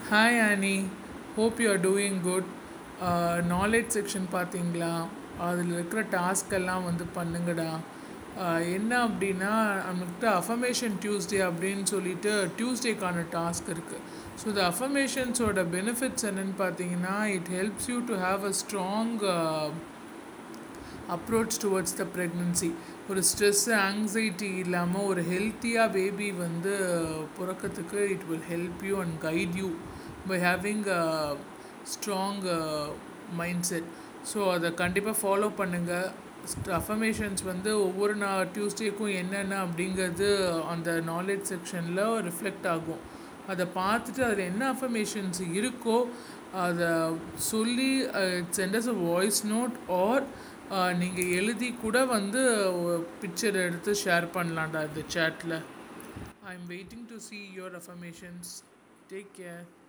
Hi Annie, hope you are doing good. Knowledge section பார்த்தீங்களா? அதில் இருக்கிற டாஸ்க் எல்லாம் வந்து பண்ணுங்கடா. என்ன அப்படின்னா நம்மக்கிட்ட அஃபர்மேஷன் டியூஸ்டே அப்படின்னு சொல்லிட்டு டியூஸ்டேக்கான டாஸ்க் இருக்குது. ஸோ இந்த அஃபர்மேஷன்ஸோட பெனிஃபிட்ஸ் என்னென்னு பார்த்தீங்கன்னா, it helps you to have a strong approach towards the pregnancy. ஒரு ஸ்ட்ரெஸ்ஸு ஆங்ஸைட்டி இல்லாமல் ஒரு ஹெல்த்தியாக பேபி வந்து பிறக்கிறதுக்கு it will help you and guide you by having a strong mind set. So அதை கண்டிப்பாக ஃபாலோ பண்ணுங்கள். அஃபர்மேஷன்ஸ் வந்து ஒவ்வொரு டியூஸ்டேக்கும் என்னென்ன அப்படிங்கிறது அந்த நாலேஜ் செக்ஷனில் ரிஃப்ளெக்ட் ஆகும். அதை பார்த்துட்டு அதில் என்ன அஃபர்மேஷன்ஸ் இருக்கோ அதை சொல்லி send as a voice note or நீங்கள் எழுதி கூட வந்து பிக்சர் எடுத்து ஷேர் பண்ணலாம்டா இந்த சேட்டில். I am waiting to see your affirmations. Take care.